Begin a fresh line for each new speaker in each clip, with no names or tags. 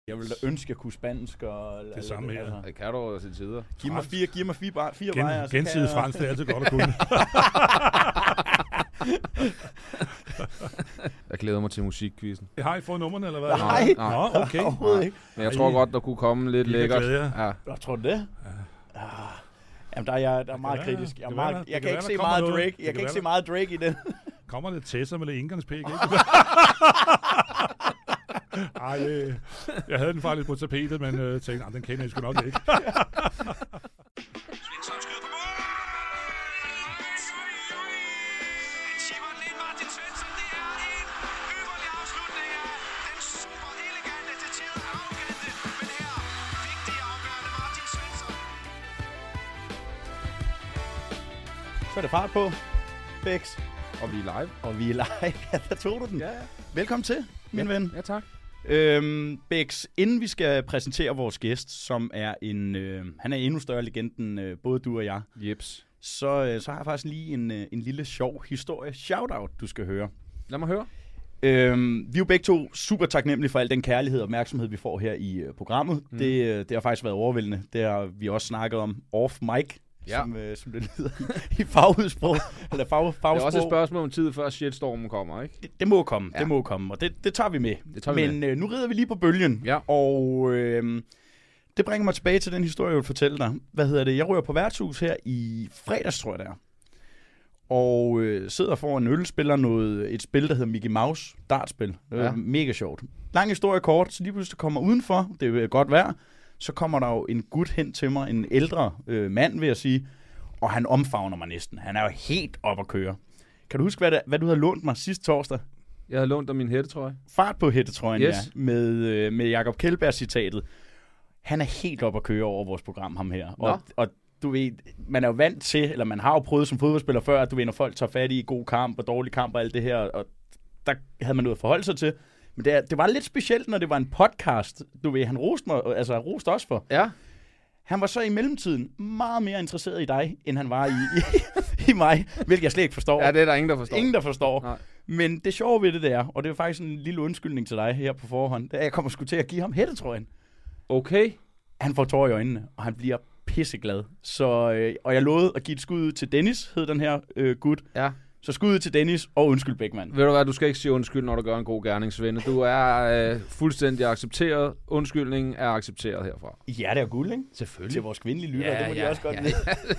Jeg ville da ønske, at jeg kunne spansk og...
Det samme her.
Det kan du til tider.
Giv mig fire vejer.
Gensidig fransk, det er altid godt at kunne.
Jeg glæder mig til musikquizzen.
Har I fået nummerne, eller hvad?
Nej.
Nå, okay.
Overhovedet ikke.
Men jeg tror godt, der kunne komme lidt lækkert.
Ja.
Jeg tror det. Ja. Jamen, der er meget kritisk. Jeg kan ikke se meget Drake. Jeg kan ikke se meget Drake i den.
Kommer lidt Tessa med lidt indgangspæk, ikke? Ej, jeg havde den faktisk på tapetet, men tænkte, den kender jeg sgu nok ikke.
Så er det fart på, Bex.
Og vi er live.
Og vi er live. Ja, der tog du den.
Ja.
Velkommen til, min ven.
Ja, tak.
Bex, inden vi skal præsentere vores gæst, som er han er endnu større legende end både du og jeg,
Jeps.
så har jeg faktisk lige en lille sjov historie. Shoutout, du skal høre.
Lad mig høre.
Vi er jo begge to super taknemmelige for al den kærlighed og opmærksomhed, vi får her i programmet. Det har faktisk været overvældende. Det har vi også snakket om off-mic. Ja. Som det lyder i fagsprog. Eller fagsprog.
Det er også et spørgsmål om tid, før shitstormen kommer, ikke?
Det må komme, det må komme, og det tager vi med. Men nu rider vi lige på bølgen, og det bringer mig tilbage til den historie, jeg vil fortælle dig. Jeg ryger på værtshus her i fredags, tror jeg det er. Og sidder foran en øl, spiller et spil, der hedder Mickey Mouse, dartspil. Mega sjovt. Lang historie kort, så lige pludselig kommer udenfor, det vil godt være. Så kommer der jo en gut hen til mig, en ældre mand, vil jeg sige, og han omfavner mig næsten. Han er jo helt op at køre. Kan du huske, hvad du havde lånt mig sidste torsdag?
Jeg havde lånt dig min hættetrøje.
Fart på hættetrøjen,
yes.
Ja. Med Jakob Kjeldberg-citatet. Han er helt op at køre over vores program, ham her. Og du ved, man er jo vant til, eller man har jo prøvet som fodboldspiller før, at du ved, når folk tager fat i god kamp og dårlig kamp og alt det her, og der havde man noget at forholde sig til. Men det var lidt specielt, når det var en podcast. Du ved, han roste mig, altså roste også for.
Ja.
Han var så i mellemtiden meget mere interesseret i dig, end han var i mig, hvilket jeg slet ikke forstår.
Ja, det er der ingen, der forstår.
Ingen, der forstår.
Nej.
Men det sjove ved det er, og det er faktisk en lille undskyldning til dig her på forhånd, det er, at jeg kommer sgu til at give ham hættetrøjen.
Okay.
Han får tårer i øjnene, og han bliver pisseglad. Så, og jeg lovede at give et skud til Dennis, hed den her gut.
Ja. Så
skud til Dennis, og undskyld Bækman.
Ved du hvad, du skal ikke sige undskyld, når du gør en god gerning, Svende. Du er fuldstændig accepteret. Undskyldningen er accepteret herfra.
Ja, det er guld, ikke?
Selvfølgelig.
Til vores kvindelige lyttere, det må de også godt lide.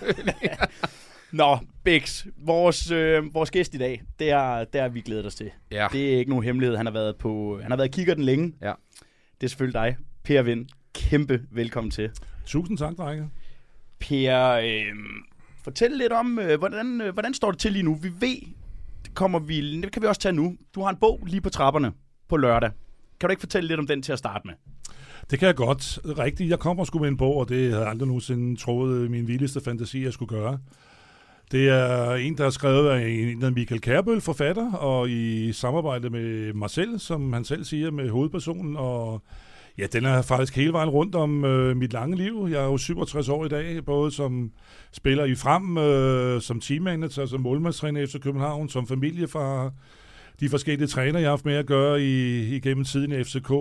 Nå, Bex, vores gæst i dag, det er vi glæder os til.
Ja.
Det er ikke nogen hemmelighed. Han har været kikkerten længe.
Ja.
Det er selvfølgelig dig, Per Vind. Kæmpe velkommen til.
Tusind tak, drenge.
Per, fortæl lidt om, hvordan står det til lige nu? Vi ved, det kan vi også tage nu. Du har en bog lige på trapperne på lørdag. Kan du ikke fortælle lidt om den til at starte med?
Det kan jeg godt. Rigtigt. Jeg kommer sgu med en bog, og det havde jeg aldrig nogensinde troet min vildeste fantasi, jeg skulle gøre. Det er en, der er skrevet af en af Michael Kærbøl, forfatter, og i samarbejde med mig selv, som han selv siger, med hovedpersonen. Og ja, den er faktisk hele vejen rundt om mit lange liv. Jeg er jo 67 år i dag, både som spiller i Frem, som teammanager, som målmandstræner efter København, som familiefar. De forskellige træner, jeg har haft med at gøre igennem tiden i FCK.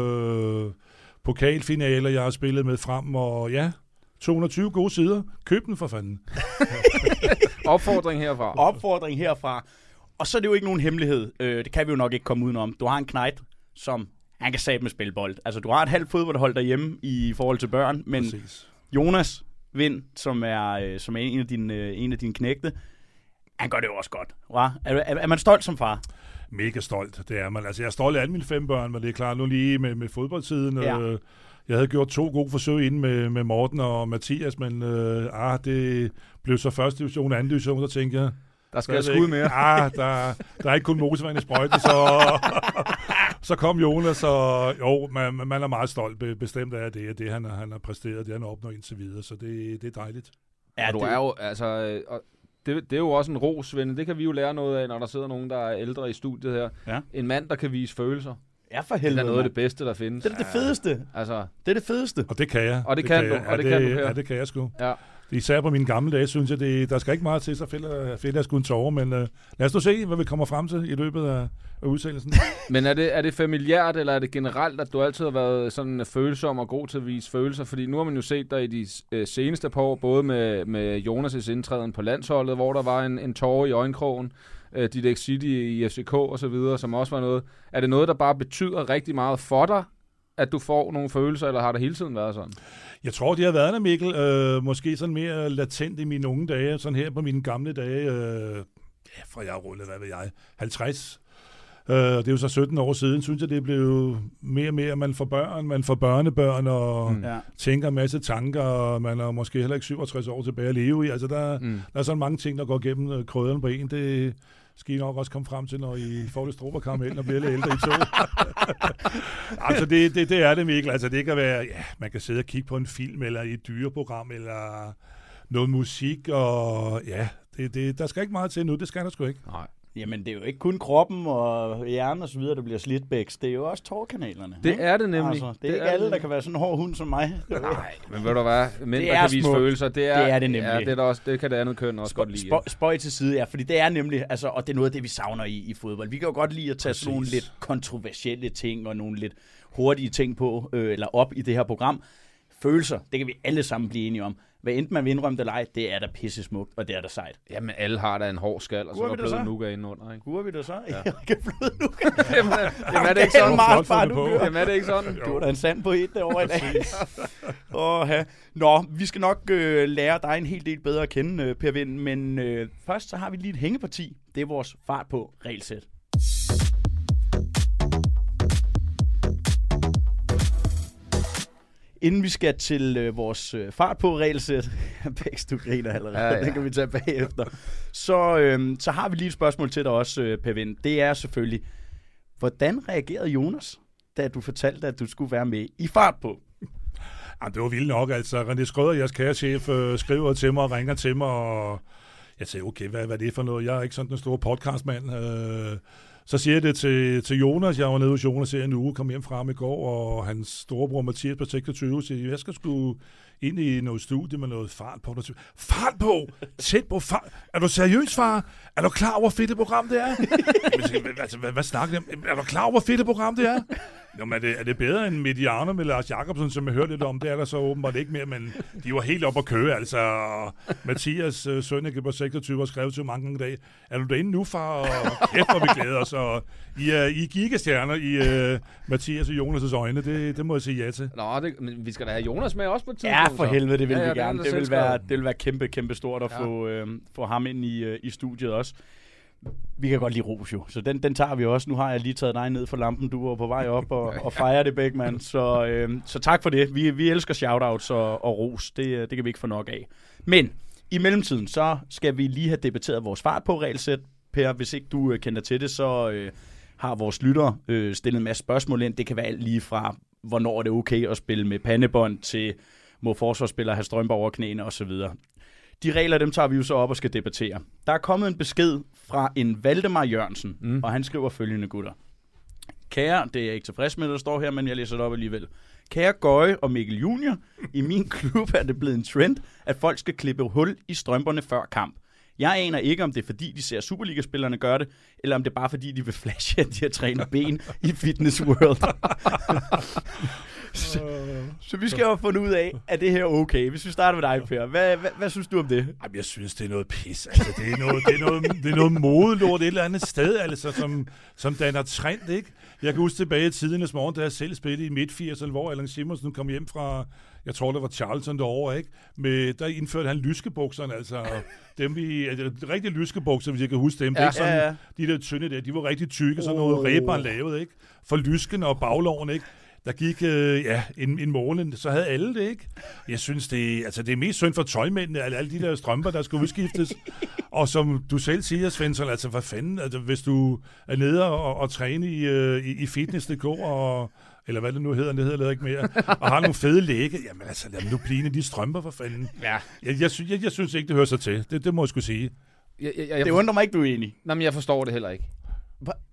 Pokalfinaler, jeg har spillet med Frem, og ja, 220 gode sider. Køb den for fanden.
Opfordring herfra.
Og så er det jo ikke nogen hemmelighed. Det kan vi jo nok ikke komme udenom. Du har en knejt, som han kan satme spille bold. Altså, du har et halvt fodboldhold derhjemme i forhold til børn, men præcis. Jonas Vind, som er en af dine knægte, han gør det jo også godt. Er man stolt som far?
Mega stolt, det er man. Altså, jeg er stolt af alle mine 5 børn, men det er klart nu lige med fodboldtiden.
Ja.
Jeg havde gjort 2 gode forsøg inden med Morten og Mathias, men det blev så første division og anden division, så tænkte jeg,
der skal jeg skud mere.
Der er ikke kun motorvand i sprøjten, så kom Jonas, og jo, man er meget stolt bestemt af det han har præsteret, det han har opnået indtil videre, så det er dejligt.
Ja, du er jo, altså, det er jo også en ros, Svende. Det kan vi jo lære noget af, når der sidder nogen, der er ældre i studiet her. Ja. En mand, der kan vise følelser.
Ja, for helvede.
Det er noget af det bedste, der findes.
Det er det fedeste.
Altså,
det er det fedeste.
Og det kan jeg.
Og det kan du her.
Ja, det kan jeg sgu.
Ja.
Især på mine gamle dage, synes jeg, der skal ikke meget til, så fælder jeg sgu en tårer, men lad os nu se, hvad vi kommer frem til i løbet af udsendelsen.
Men er det familiært, eller er det generelt, at du altid har været sådan følsom og god til at vise følelser? Fordi nu har man jo set dig i de seneste par år, både med Jonas' indtræden på landsholdet, hvor der var en tårer i øjenkrogen, Didek City i FCK og så videre, som også var noget. Er det noget, der bare betyder rigtig meget for dig, at du får nogle følelser, eller har det hele tiden været sådan?
Jeg tror, de har været der, Mikkel. Måske sådan mere latent i mine unge dage, sådan her på mine gamle dage. Fra jeg rullede, 50. Det er jo så 17 år siden, synes jeg, det blev mere og mere, man får børn, man får børnebørn, og tænker en masse tanker, og man er måske heller ikke 67 år tilbage at leve i. Altså, der er sådan mange ting, der går gennem krydderen på en. Det skal I nok også komme frem til, når I får det stroberkaramel og bliver lidt ældre i to. Altså, det er det, Mikkel. Altså, det kan være, man kan sidde og kigge på en film, eller i et dyreprogram, eller noget musik, og der skal ikke meget til nu, det skal der sgu ikke.
Nej. Jamen, det er jo ikke kun kroppen og hjernen og så videre, der bliver slidt bæks. Det er jo også tårkanalerne.
Det er det nemlig.
Altså, det er ikke alle, der kan være sådan en hård hund som mig.
Nej, men ved du hvad? Mænd, der kan vise følelser, det er det nemlig. Ja, det, er også, det kan det andet køn også godt lide.
Spøj til side, ja, fordi det er nemlig, altså, og det er noget af det, vi savner i fodbold. Vi kan jo godt lide at tage sådan nogle lidt kontroversielle ting og nogle lidt hurtige ting på, eller op i det her program. Følelser, det kan vi alle sammen blive enige om. Hvad enten man vil indrømme det eller ej, det er da pisse smukt, og det er da sejt.
Jamen, alle har da en hård skal, og så er der blød nuga indenunder, ikke?
Gurer vi det så? Ja. Ikke blød nuga.
Jamen, er det ikke sådan? Jamen, er det ikke sådan?
Du er da en sand på et derovre i dag. Nå, vi skal nok lære dig en hel del bedre at kende, Per Vind, men først så har vi lige et hængeparti. Det er vores fart på regelsæt. Inden vi skal til vores fart på regelsæt, Bæks, du griner allerede, den kan vi tage bagefter, så har vi lige et spørgsmål til dig også, Per Vind. Det er selvfølgelig, hvordan reagerede Jonas, da du fortalte, at du skulle være med i fart på?
Jamen, det var vildt nok, altså. René Skrøder, jeres kære chef, skriver til mig og ringer til mig, og jeg sagde, okay, hvad er det for noget? Jeg er ikke sådan en stor podcastmand. Så siger jeg det til Jonas. Jeg var nede hos Jonas her en uge, kom hjem fra ham i går, og hans storebror Mathias på 26 siger, jeg skal sgu ind i noget studie med noget fart på. Fart på? Tæt på fart? Er du seriøs, far? Er du klar over, hvor fedt et program det er? Hvad snakker jeg om? Er du klar over, hvor fedt et program det er? Jamen, er det bedre end Mediano med Lars Jacobsen, som jeg hørte lidt om? Det er der så åbenbart ikke mere, men de var helt op at køre, altså. Mathias Sønneke på 26 har skrevet til mange gange i dag, er du derinde nu, far? Og kæft, hvor vi glæder os. Og I er gigastjerner i Mathias og Jonas' øjne. Det må jeg sige ja til.
Nå, men vi skal da have Jonas med også på et tidspunkt.
Ja, for helvede, det vil vi gerne. Det vil være kæmpe, kæmpe stort at få ham ind i studiet også. Vi kan godt lide ros jo, så den tager vi også. Nu har jeg lige taget dig ned for lampen, du var på vej op og fejrer det, Bækman. Så tak for det. Vi elsker shoutouts og ros, det kan vi ikke få nok af. Men i mellemtiden, så skal vi lige have debatteret vores fart på regelsæt. Per, hvis ikke du kender til det, så har vores lyttere stillet en masse spørgsmål ind. Det kan være alt lige fra, hvornår det er okay at spille med pandebånd, til må forsvarsspillere have strømper over knæene osv. De regler, dem tager vi jo så op og skal debattere. Der er kommet en besked fra en Valdemar Jørgensen, og han skriver følgende, gutter. Kære, det er jeg ikke tilfreds med, der står her, men jeg læser det op alligevel. Kære Gøje og Mikkel Junior, i min klub er det blevet en trend, at folk skal klippe hul i strømperne før kamp. Jeg aner ikke, om det er fordi, de ser Superliga-spillerne gøre det, eller om det er bare fordi, de vil flashe, at de har trænet ben i Fitness World. Så vi skal jo have fundet ud af, at det her er okay. Hvis vi starter med dig, Per. Hvad synes du om det?
Jamen, jeg synes, det er noget pis. Altså, det er noget modelort et eller andet sted, altså, som danner trend, ikke? Jeg kan huske tilbage i tidernes morgen, da jeg selv spillede i midt-80'erne, hvor Allan Simonsen kom hjem fra, jeg tror, det var Charlton derovre, ikke? Der indførte han lyskebukserne, altså rigtig lyskebukser, hvis jeg kan huske dem. Det er ikke sådan, de der tynde der, de var rigtig tykke, sådan noget ræberen lavet, ikke? For lysken og bagloven, ikke? Der gik en måned, så havde alle det, ikke? Jeg synes, det er mest synd for tøjmændene, alle de der strømper, der skal udskiftes. Og som du selv siger, Svensson, altså hvad fanden, altså, hvis du er nede og træne i fitness.dk, eller hvad det nu hedder, det hedder ikke mere, og har nogle fede lægge, jamen altså, lad nu blive de strømper, for fanden. Ja. Jeg synes ikke, det hører sig til. Det må jeg sgu sige.
Det undrer mig ikke, du er enig.
Nej, men jeg forstår det heller ikke.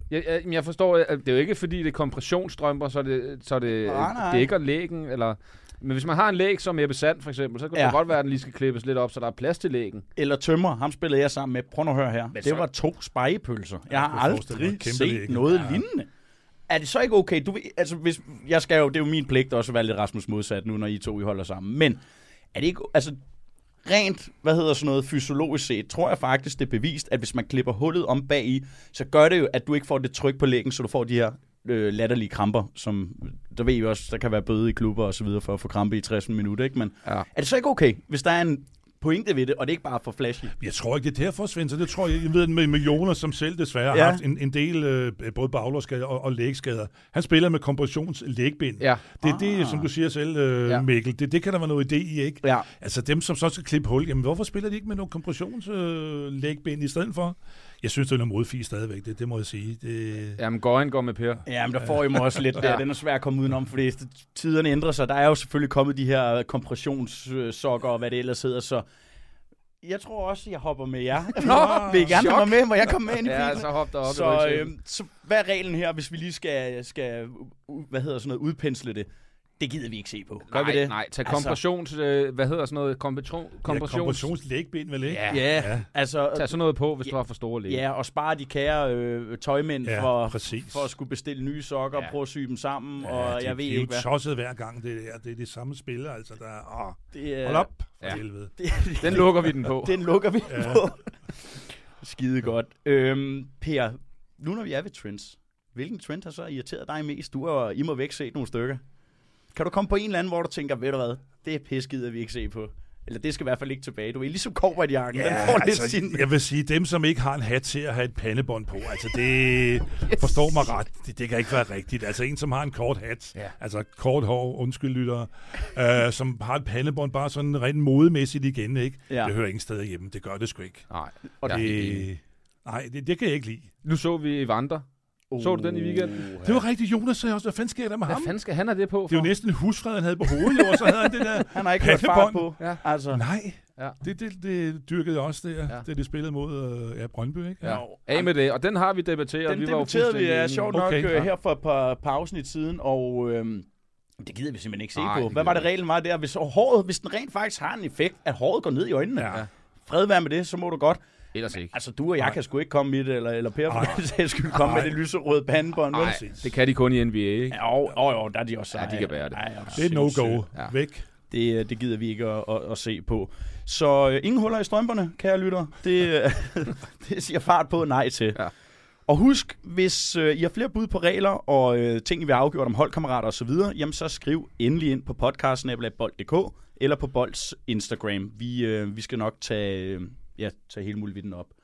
Jeg forstår, at det er jo ikke fordi, det er kompressionsstrømper, så det dækker lægen, eller Men hvis man har en læg som Ebbe Sand for eksempel, så kan det godt være, at den lige skal klippes lidt op, så der er plads til lægen.
Eller Tømmer, ham spillede jeg sammen med. Prøv nu at høre her. Det var 2 spegepølser. Jeg har aldrig set noget lignende. Er det så ikke okay? Altså, hvis jeg skal jo, det er jo min pligt også at være lidt Rasmus modsat nu, når I to I holder sammen. Men er det ikke, altså rent, fysiologisk set, tror jeg faktisk, det er bevist, at hvis man klipper hullet om bag i, så gør det jo, at du ikke får det tryk på lægen, så du får de her latterlige kramper, som der ved I også, der kan være bøde i klubber og så videre for at få krampe i 60 minutter, ikke? Men er det så ikke okay, hvis der er en pointe ved det, og det er ikke bare for flashy?
Jeg tror ikke, det er derfor, Svend, så det tror jeg ved med Jonas, som selv desværre har haft en del både baglerskader og lægskader. Han spiller med kompressionslægbind. Ja. Det er det, som du siger selv, Mikkel. Det kan der være noget idé i, ikke? Ja. Altså dem, som så skal klippe hul, jamen hvorfor spiller de ikke med nogle kompressionslægbind i stedet for? Jeg synes, det er noget modfis stadigvæk, det må jeg sige.
Jamen, Gøjen går med Per.
Jamen, der får I mig også lidt der. Den er svær at komme udenom, fordi tiderne ændrer sig. Der er jo selvfølgelig kommet de her kompressionssokker og hvad det ellers hedder, så jeg tror også, jeg hopper med jer. Vil I gerne komme med? Må jeg komme med ind i bilen?
Ja, så hop derop.
Så hvad er reglen her, hvis vi lige skal udpensle det? Det gider vi ikke se på.
Gør vi det? Nej, tag
kompressionslægbind, vel ikke?
Ja. Altså, tag sådan noget på, hvis du har for store læg.
Ja, og spare de kære tøjmænd for at skulle bestille nye sokker og prøve at sy dem sammen, og jeg ved ikke hvad.
Det er jo tosset hver gang, det er det samme spiller, altså der hold op for helvede.
Den lukker vi den på.
Den lukker vi på. Skide godt. Per, nu når vi er ved trends, hvilken trend har så irriteret dig mest? Du og I må væk se nogle stykker. Kan du komme på en eller anden, hvor du tænker, ved du hvad, det er pisskider, vi ikke se på? Eller det skal i hvert fald ikke tilbage. Du er ligesom cowboyjakken.
Jeg vil sige, dem som ikke har en hat til at have et pandebånd på, altså det forstår mig ret. Det kan ikke være rigtigt. Altså en, som har en kort hat, altså kort hår, undskyld lyttere, som har et pandebånd bare sådan rent modemæssigt igen, ikke? Ja. Det hører ingen steder hjemme. Det gør det sgu ikke. Nej, det kan jeg ikke lide.
Nu så vi Evander. Så du den i weekenden?
Det var rigtigt, Jonas sagde også. Hvad fanden sker der med ham?
Hvad fanden skal han have det på for?
Det er jo næsten en husfred, han havde på hovedet, og så havde han det der
han har ikke fået fart på.
Ja. Altså. Nej, det dyrkede jeg også der, da de spillede mod Brøndby, ikke?
Ja. Af med det, og den har vi debatteret.
Den debatterede vi sjovt nok her for et par afsnit siden, og det gider vi simpelthen ikke se på. Hvad var det reglen var der? Hvis den rent faktisk har en effekt, at håret går ned i øjnene, fred være med det, så må du godt.
Ellers ikke.
Altså, du og jeg kan sgu ikke komme i det, eller Per for den sags skyld komme med det lyserøde pandebånd.
Nej, det kan de kun i NBA, ikke?
Jo, der er de også.
Ja, de kan bære det.
Det er no-go. Væk.
Det gider vi ikke at se på. Så ingen huller i strømperne, kære lytter. Det siger fart på nej til. Ja. Og husk, hvis I har flere bud på regler og ting, I vil have afgjort om holdkammerater osv., jamen så skriv endelig ind på podcast@bold.dk eller på Bolds Instagram. Vi skal nok tage hele muligheden op.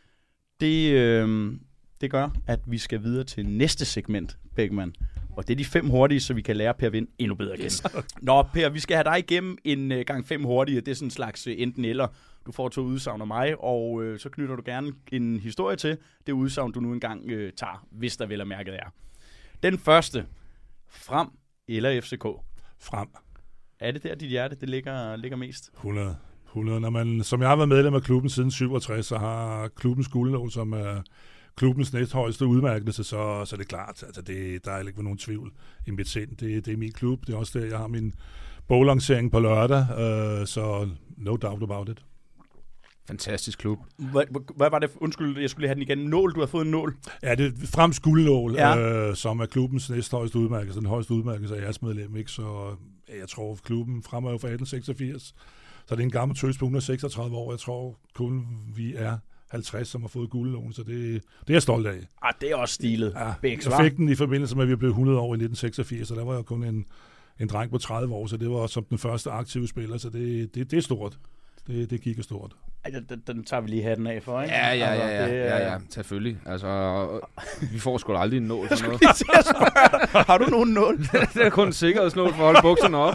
Det gør, at vi skal videre til næste segment, Bækman. Og det er de 5 hurtige, så vi kan lære Per at vinde endnu bedre igen. Nå, Per, vi skal have dig igennem en gang 5 hurtige. Det er sådan en slags enten eller. Du får 2 udsagn af mig, og så knytter du gerne en historie til det udsagn, du nu engang tager, hvis der vel er mærket er. Den første. Frem eller FCK?
Frem.
Er det der, dit hjerte det ligger mest?
100. Når man, som jeg har været medlem af klubben siden 67, så har klubbens guldlåg, som er klubbens næsthøjeste udmærkelse, så er det klart. Altså der er ikke nogen tvivl i mit sind. Det er min klub. Det er også der, jeg har min boglancering på lørdag. Så no doubt about it.
Fantastisk klub.
Hvad var det? Undskyld, jeg skulle lige have den igen. Nål, du har fået en nål.
Ja, det er Frems guldnål, som er klubbens næsthøjeste udmærkelse. Den højeste udmærkelse af jeres medlem, ikke? Så jeg tror, klubben Frem er jo fra 1886. Så det er en gammel tøs på 136 år. Jeg tror kun vi er 50, som har fået guldlån, så det er jeg stolt af.
Det er også stilet.
Ja, jeg fik den i forbindelse med, at vi blev 100 år i 1986, så der var jeg kun en dreng på 30 år, så det var som den første aktive spiller, så det er stort. Det gik stort.
Den tager vi lige hatten af for, ikke?
Ja, selvfølgelig. Altså, vi får sgu da aldrig en nål for noget.
Har du nogen nål?
Det er kun en sikkerhedsnål for at holde bukserne op.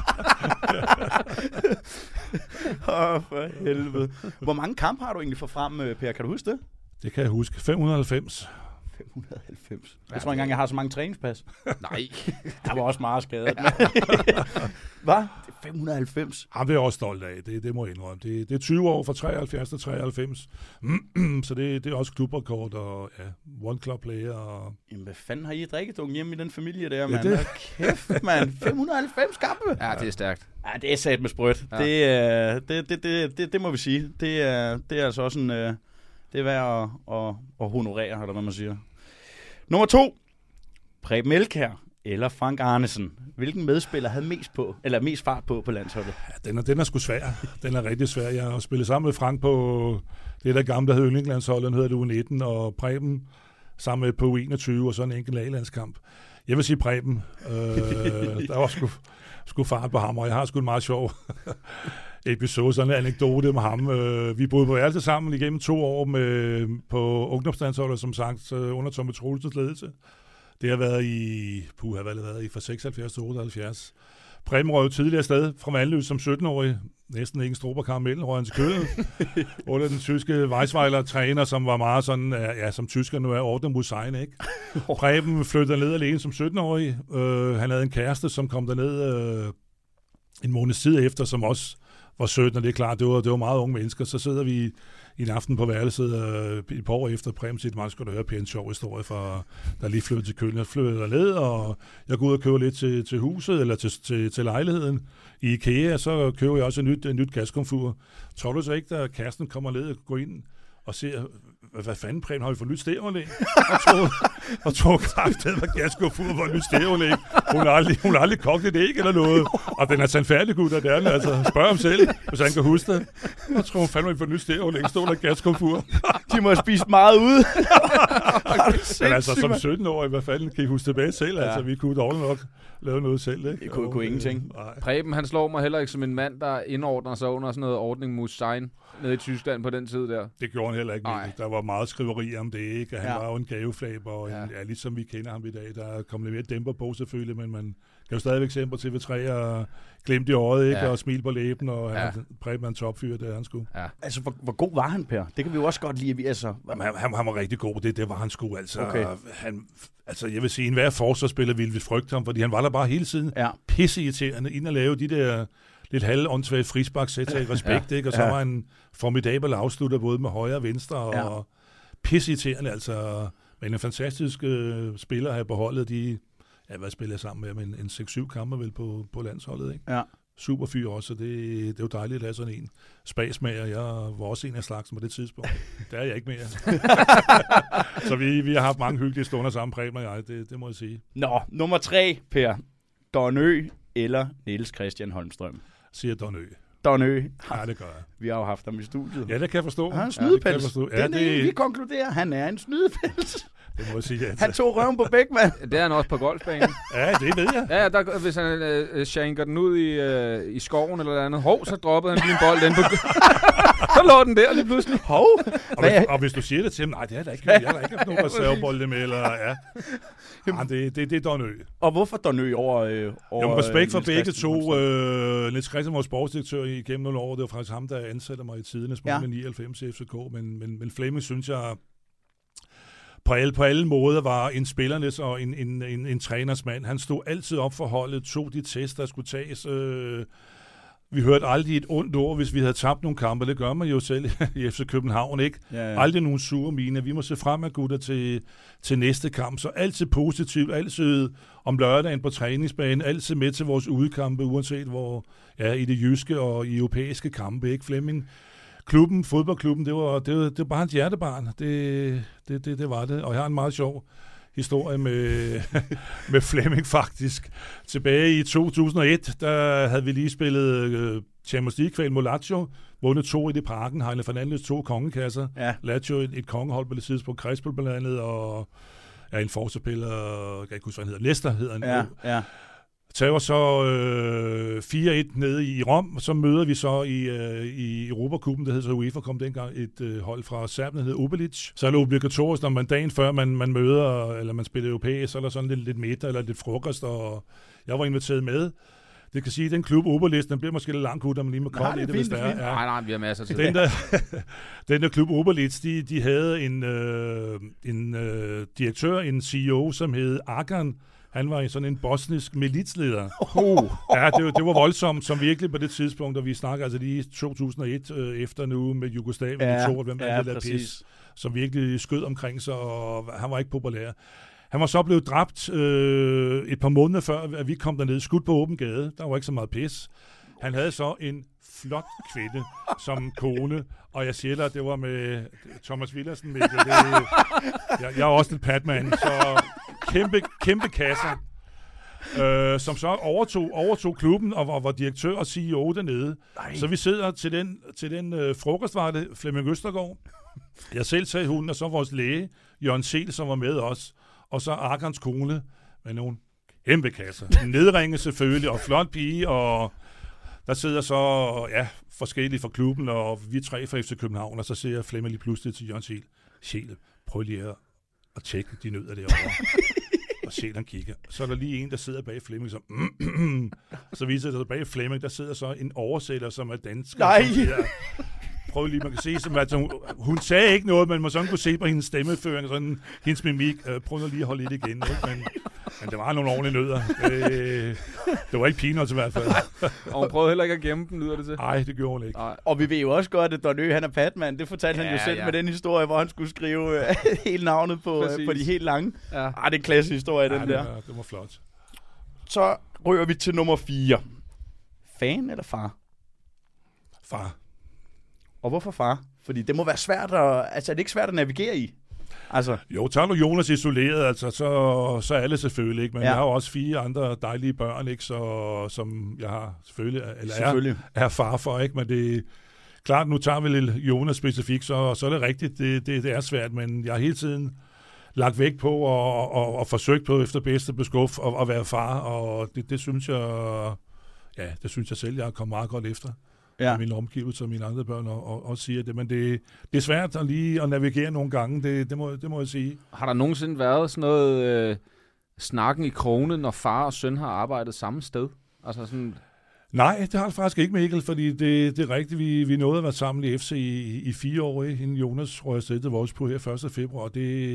For helvede. Hvor mange kampe har du egentlig for Frem, Per? Kan du huske det?
Det kan jeg huske. 590.
590. Jeg tror ikke engang, jeg har så mange træningspas.
Nej.
Jeg var også meget skadet. Hvad? 590.
Ham er jeg også stolt af, det må jeg indrømme. Det er 20 år fra 73 til 93, så det er også klubrekord og one club player. Og...
Jamen, hvad fanden har I drikkedunk hjemme i den familie der, mand? Det... Kæft, mand. 590 kampe.
Ja, det er stærkt.
Ja, det er sat med sprødt. Ja. Det må vi sige. Det er altså også en... det er værd at honorere, eller hvad man siger. Nummer 2. Preben Elkjær eller Frank Arnesen. Hvilken medspiller havde mest fart på landsholdet?
Ja, den er sgu svær. Den er rigtig svær. Jeg har spillet sammen med Frank på det der gamle, der hed Yndlingslandsholdet, den hedder det U19, og Preben sammen med på U21 og sådan en enkelt A-landskamp. Jeg vil sige Preben. Der var sgu fart på ham, og jeg har sgu en meget sjov episode, sådan en anekdote med ham. Vi boede på værelse sammen igennem 2 år på ungdomslandsholdet, som sagt, under Thomas Troelsens ledelse. Det har været fra 76 til 78. Preben røg tidligere sted fra Mandløs som 17-årig. Næsten ikke en strober karamel, røg han til kødet. Under den tyske Weisweiler-træner, som var meget sådan, som tysker nu er, Ordner Musein, ikke? Preben flyttede ned alene som 17-årig. Han havde en kæreste, som kom derned en måned tid efter, som også var 17, og det er klart, det var meget unge mennesker. Så sidder vi i en aften på værelset et par år efter Preben siger, at skulle høre en sjov historie fra, der lige flyttede til Køln. Jeg flyttede ned, og jeg går ud og køber lidt til huset, eller til lejligheden i IKEA, så køber jeg også et nyt gaskomfur. Tror du så ikke, da kæresten kommer ned og går ind og ser, hvad fanden, Preben, har vi fået nyt stereoanlæg? Og tror kraftigt, at gaskomfur var nyt stereoanlæg. Hun har aldrig kogt et æg eller noget. Og den er sandfærdig, gut, og det er den, altså. Spørg ham selv, hvis han kan huske det. Jeg tror, hun fandme, at vi får nyt stereoanlæg. Stod der gaskomfur.
De må have spist meget ude.
Men altså, som 17-årig, hvad fanden kan I huske tilbage selv? Ja. Altså, vi kunne dårligt nok lave noget selv, ikke?
Det kunne ingenting.
Preben, han slår mig heller ikke som en mand, der indordner sig under sådan noget ordning Musein nede i Tyskland på den tid der.
Det gjorde han heller ikke. Der var meget skriveri om det, ikke? Han var jo en gaveflaber, og ligesom vi kender ham i dag, der kom lidt mere dæmper på selvfølgelig, men man kan jo stadigvæk se på TV3 og glimt i øjet, ikke? Og smil på læben, og Preben er en topfyr, det er han sgu. Ja.
Altså, hvor god var han, Per? Det kan vi jo også godt lide. Altså.
Han var rigtig god, det var han sgu. Altså, okay. Jeg vil sige, enhver forsvarsspiller ville vi frygte ham, fordi han var der bare hele tiden pisseirriterende ind at lave de der lidt halvåndssvage frisbak, sætter i respekt, ikke? Og så var han formidabel afslutter både med højre og venstre, og pisseirriterende, altså. Men en fantastisk spiller her på holdet, hvad spiller jeg sammen med? En 6-7 kampe vel på landsholdet, ikke? Ja. Super fyr også, og det er jo dejligt at have sådan en spagsmager. Jeg var også en af slagsen på det tidspunkt. Det er jeg ikke mere. Så vi har haft mange hyggelige stunder sammen, Preben og jeg, det må jeg sige.
Nå, nummer 3, Per. Don Ø eller Niels Christian Holmstrøm?
Siger Don Ø.
Don Ø.
Ja, det gør jeg.
Vi har jo haft ham i studiet.
Ja, det kan jeg forstå.
Han er en snydepels. Vi konkluderer, han er en snydepels.
Det må jeg sige, altså.
Han tog røven på Bækman.
Det er han også på golfbanen.
Ja, det ved jeg.
Ja, hvis han shanker den ud i skoven eller andet. Så droppede han lige en bold. Så lå den der lige pludselig.
Og hvis du siger det til ham, nej, det er der ikke. Jeg har ikke haft nogen reservebolde med, eller det er Don Ø.
Og hvorfor Don Ø over
Jamen, respekt for begge to. Niels Christian var sportsdirektør igennem nogle år. Det var faktisk ham, der ansatte mig i tidens med 99 i FCK. Men Flemming, synes jeg, på alle måder var en spillernes og en træners mand. Han stod altid op for holdet, tog de tests, der skulle tages. Vi hørte aldrig et ondt ord, hvis vi havde tabt nogle kampe. Det gør man jo selv i FC København, ikke? Ja. Aldrig nogen sure mine. Vi må se frem, gutter, til næste kamp. Så altid positivt, altid om lørdagen på træningsbanen, altid med til vores udekampe, uanset hvor i det jyske og i europæiske kampe, ikke, Flemming? Fodboldklubben, det var bare hans hjertebarn. Det var det. Og jeg har en meget sjov historie med Flemming faktisk. Tilbage i 2001, der havde vi lige spillet Champions League-kval mod Lazio, vundet 2 i det Parken, Heine Fernandes 2 kongekasser. Ja. Lazio et kongehold på det tidspunkt, Crespo blandt andet, og en forsvarsspiller, jeg kan ikke huske, hvad han hedder, Lester hedder han. Ja. Tager så 4-1 nede i Rom, og så møder vi så i Europacupen, der hedder så UEFA, kom dengang et hold fra Serbien, der hedder Obelic. Så er det obligatorisk, når man dagen før man møder, eller man spiller europæisk, så er der sådan lidt middag eller lidt frokost, og jeg var inviteret med. Det kan sige, at den klub Obelic, den bliver måske lidt langt ud, når man lige må komme i det, hvis der er.
Nej, vi har masser til
den der klub Obelic, de havde en direktør, en CEO, som hed Agan Han var sådan en bosnisk militsleder. Ja, det var voldsomt, som virkelig på det tidspunkt, og vi snakker altså lige 2001 efter nu med Jugoslavien, hvem der ville pis, som virkelig skød omkring sig, og han var ikke populær. Han var så blevet dræbt et par måneder før, at vi kom derned, skudt på åben gade. Der var ikke så meget pis. Han havde så en flot kvinde som kone, og jeg siger dig, det var med Thomas Villersen, Mikkel. Jeg er også en padman, så kæmpe kasser, som så overtog klubben og var direktør og CEO dernede. Nej. Så vi sidder til den frokostvarte, Flemming Østergaard. Jeg selv sagde hunden, og så vores læge, Jørgen Seel, som var med os, og så Arkans kone med nogle kæmpe kasser. Nedringe selvfølgelig, og flot pige, og der sidder så forskellige fra klubben, og vi 3 fra FC København, og så ser jeg Flemming lige pludselig til Jørgen Seel. Seel, prøv lige at tjekke de nødder derovre. Og Seel, han kigger. Så er der lige en, der sidder bag Flemming, så viser det sig bag Flemming, der sidder så en oversætter, som er dansk.
Nej!
Prøv lige, man kan se, som at hun sagde ikke noget, men man sådan kunne se på hendes stemmeføring og sådan hendes mimik. Prøv lige at holde lidt igen, ikke? Men det var nogle ordentlige nødder. Det var ikke peanuts i hvert fald.
Og hun prøvede heller ikke at gemme dem, lyder det til.
Nej, det gjorde hun ikke.
Ej. Og vi ved jo også godt, at Donø, han er padman. Det fortalte han jo selv med den historie, hvor han skulle skrive hele navnet på de helt lange. Ja. Det er en klasse historie, den der.
Det var flot.
Så rører vi til nummer 4. Fan eller far?
Far.
Og hvorfor far? Fordi det må være svært er det ikke svært at navigere i? Altså.
Jo, tager du Jonas isoleret, altså, så er alle selvfølgelig, ikke? Men jeg har jo også 4 andre dejlige børn, ikke? Som jeg har selvfølgelig er far for, ikke? Men det er klart, nu tager vi lidt Jonas specifikt, så er det rigtigt, det er svært, men jeg har hele tiden lagt vægt på og forsøgt på efter bedste beskuf at være far, og det synes jeg selv, jeg har kommet meget godt efter. Ja. Mine omgivelser og mine andre børn og siger det, men det er svært at navigere nogle gange, det må jeg sige.
Har der nogensinde været sådan noget snakken i krogene, når far og søn har arbejdet samme sted? Altså sådan.
Nej, det har det faktisk ikke, Mikkel, fordi det er rigtigt, vi nåede at være sammen i FC i 4 år, inden Jonas røg afsted til Wolfsburg her 1. februar,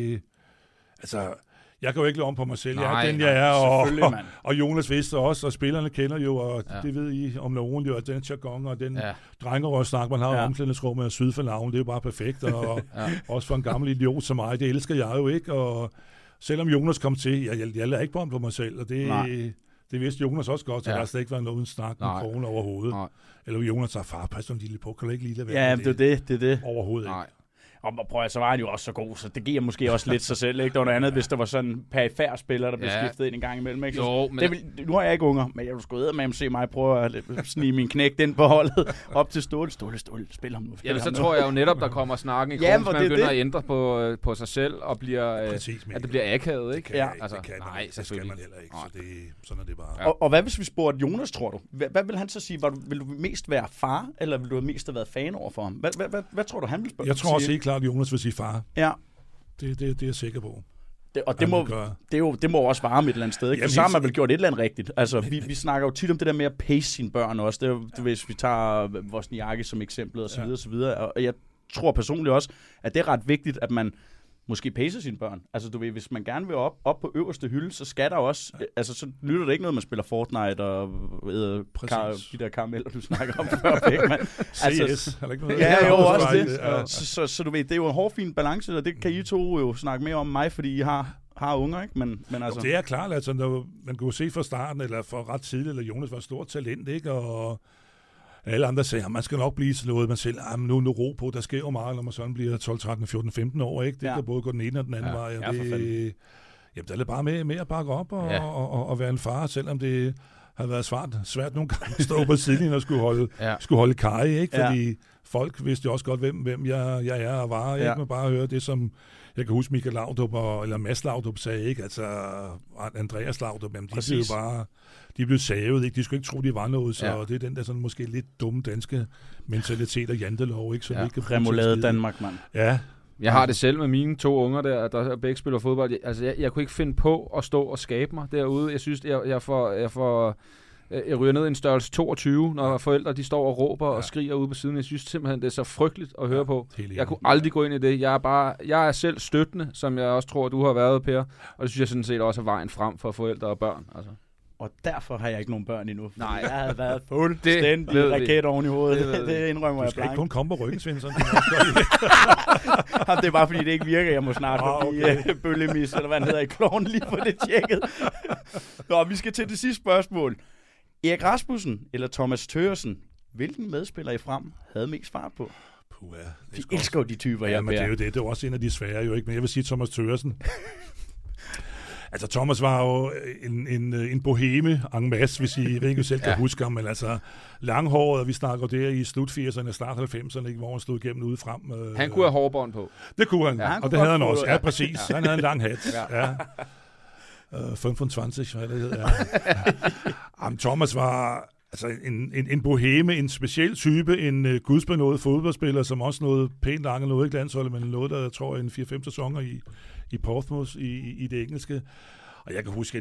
jeg kan jo ikke lade om på mig selv. Jeg er den, jeg er, og Jonas vidste også, og spillerne kender jo, og det ved I om nogen, jo, at den jargon og den drengerøjsnak, man har i omklædningsrummet syd for navn, det er jo bare perfekt, og også for en gammel idiot som mig, det elsker jeg jo ikke, og selvom Jonas kom til, jeg lader ikke på mig selv, og det vidste Jonas også godt, så der har slet ikke været noget snak med krogen overhovedet. Nej. Eller Jonas sagde, far, pas en lille på, kan du ikke lige lade være
med det? Det er det.
Overhovedet ikke.
Og prøv at så var han jo også så god, så det giver måske også lidt sig selv, ikke? Der var noget andet, hvis der var sådan perifær spiller, der blev skiftet ind en gang imellem, ikke? Jo, men nu har jeg ikke unger, men jeg vil sgu eddermame se mig prøve at snige min knægt ind på holdet op til Ståle, spil ham nu.
Ja, så tror jeg jo netop, der kommer snakken i krogen, man begynder at ændre på sig selv, og bliver, at det bliver akavet, ikke?
Det skal man heller ikke, så sådan er det bare.
Og hvad hvis vi spurgte Jonas, tror du? Hvad vil han så sige? Vil du mest være far, eller vil du mest have været fan over for ham? Hvad tror du, han vil spørge?
Jeg tror også helt klart, at Jonas vil sige far.
Ja.
Det er jeg sikker på.
Det må også varme et eller andet sted. Ikke? For så har man vel gjort et eller andet rigtigt. Altså, vi snakker jo tit om det der med at pace sine børn også. Det er, hvis vi tager Wozniacki som eksempel, og så videre. Og jeg tror personligt også, at det er ret vigtigt, at man måske pacer sine børn. Altså, du ved, hvis man gerne vil op på øverste hylde, så skal der også. Altså, så nytter det ikke noget, man spiller Fortnite og de der karameller, du snakker om før, Bækman.
CS, eller ikke noget?
Ja, jo, også det. Ja. Så du ved, det er jo en hårfin balance, og det kan I to jo snakke mere om mig, fordi I har unger, ikke? Men altså.
Jo, det er klart, altså, når man kunne se fra starten, eller for ret tidligt, at Jonas var et stort talent, ikke? Og alle andre sagde, at man skal nok blive til noget, man selv, nu ro på, der sker jo meget, når man sådan bliver 12, 13, 14, 15 år, ikke? Det kan både gå den ene og den anden vej, og jamen, der er det bare med at bakke op og være en far, selvom det har været svært nogle gange at stå på sidelinjen og skulle holde kaj, ikke? Fordi folk vidste jo også godt, hvem jeg er og var, ikke? Man bare høre det, som jeg kan huske Michael Laudrup eller Mads Laudrup sagde, ikke? Altså Andreas Laudrup, jamen, de blev jo bare, de blev savet, ikke? De skulle ikke tro, de var noget, så det er den der sådan måske lidt dumme danske mentalitet og jantelov, ikke? Så vi kan
remolade Danmark, mand.
Ja.
Jeg har det selv med mine 2 unger der begge spiller fodbold. Altså, jeg kunne ikke finde på at stå og skabe mig derude. Jeg synes, jeg får Jeg ryger ned i en størrelse 22, når forældre de står og råber og skriger ude på siden. Jeg synes simpelthen, det er så frygteligt at høre på. Jeg kunne aldrig gå ind i det. Jeg er selv støttende, som jeg også tror, du har været, Per. Og det synes jeg sådan set også er vejen frem for forældre og børn. Altså.
Og derfor har jeg ikke nogen børn endnu. Nej, jeg havde været fuldstændig raket oven i hovedet. Det indrømmer jeg blankt.
Du skal ikke kun komme på ryggen, Svensson.
Det er bare fordi, det ikke virker. Jeg må snart forbi bøllemis, eller hvad han hedder i kloven, lige på det tjekket. Nå, vi skal til det sidste spørgsmål. Erik Rasmussen eller Thomas Thøgersen, hvilken medspiller i Frem havde mest fart på? Vi elsker jo de typer her.
Ja, men det er jo det. Det er også en af de svære jo ikke. Men jeg vil sige Thomas Thøgersen. Altså, Thomas var jo en boheme en masse, hvis I ikke selv kan huske ham, men altså langhåret, og vi snakker der i slut 80'erne, start 90'erne, hvor han stod igennem ude frem.
Han kunne have hårbånd på.
Det kunne han, og det havde han også. Ja, præcis. Han havde en lang hat. Ja. 25, hvad det hedder. Jamen, Thomas var altså en boheme, en speciel type, en gudsbenådet fodboldspiller, som også nåede pænt langt, nåede ikke landsholdet, men nåede der, tror jeg, en 4-5 sæsoner i Portsmouth i det engelske. Og jeg kan huske,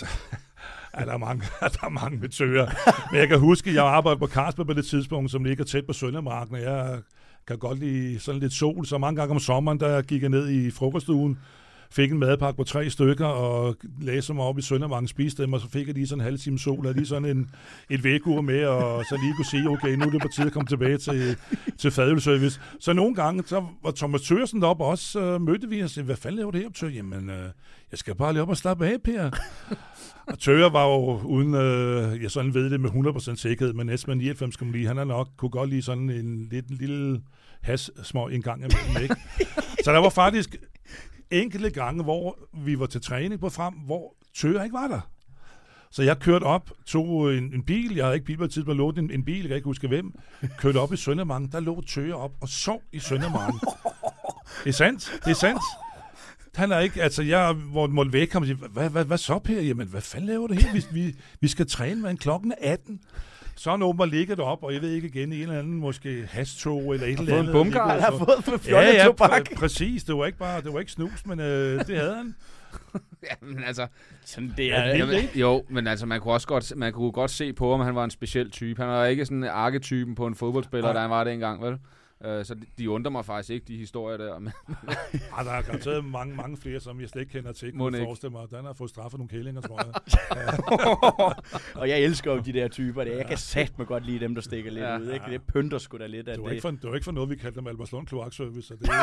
der er mange metører, men jeg kan huske, at jeg arbejdede på Carlsberg på det tidspunkt, som ligger tæt på Søndermarken, og jeg kan godt lide sådan lidt sol, så mange gange om sommeren, der gik jeg ned i frokoststuen, fik en madpakke på 3 stykker, og læste mig op i Søndermarken, spiste dem, og så fik jeg lige sådan en halv time sol, og lige sådan et vægur med, og så lige kunne sige, okay, nu er det på tide at komme tilbage til fadølservice. Så nogle gange, så var Thomas Thøgersen deroppe, og også mødte vi og sagde, hvad fanden laver det her op, Thøger? Jamen, jeg skal bare lige op og slappe af, Per. Og Thøger var jo, uden jeg sådan ved det med 100% sikkerhed, men næsten med 99,9, han kunne godt lide sådan en lille hassmå en gang imellem, ikke? Så der var faktisk enkelte gange, hvor vi var til træning på Frem, hvor Thøger ikke var der. Så jeg kørte op, tog en bil, jeg havde ikke bil på tidspunkt, lå en bil, jeg kan ikke huske hvem, kørte op i Søndermarken, der lå Thøger op og sov i Søndermarken. Det er sandt. Han er ikke, altså jeg måtte væk ham og sige, hvad så, Per? Jamen, hvad fanden laver det her? Vi skal træne, men klokken er 18. Så er nogen, der ligger deroppe, og jeg ved ikke igen, en eller anden måske hastog eller et eller andet.
En bunker,
han har fået for fjollet tobak.
Præcis. Det var ikke snus, men det havde han.
Ja, men altså,
sådan det er
jo, men altså man kunne godt se på, om han var en speciel type. Han var ikke sådan en arketypen på en fodboldspiller, der han var det engang, vel? Så de undrer mig faktisk ikke, de historier der.
Der er garanteret mange flere, som jeg slet ikke kender til. Kunne forestille mig, at den har fået straffet nogle kællinger, tror jeg.
Og jeg elsker jo de der typer. Jeg kan satme godt lide dem, der stikker lidt ud. Ikke? Det pynter sgu da lidt af det.
Det var ikke for noget, vi kaldte dem Albertslund Kloakservice. Det